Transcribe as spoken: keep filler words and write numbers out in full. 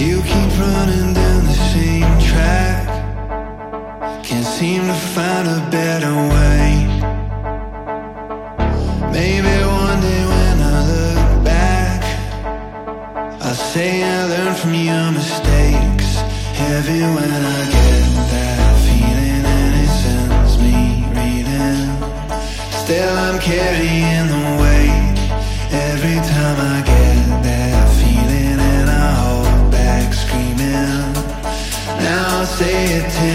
You keep running down the same track, can't seem to find a better way. Maybe one day when I look back, I'll say I learned from your mistakes. Heavy when I get that feeling and it sends me reading. Still I'm carrying the weight every time I get that feeling, and I hold back screaming. Now I'll say it to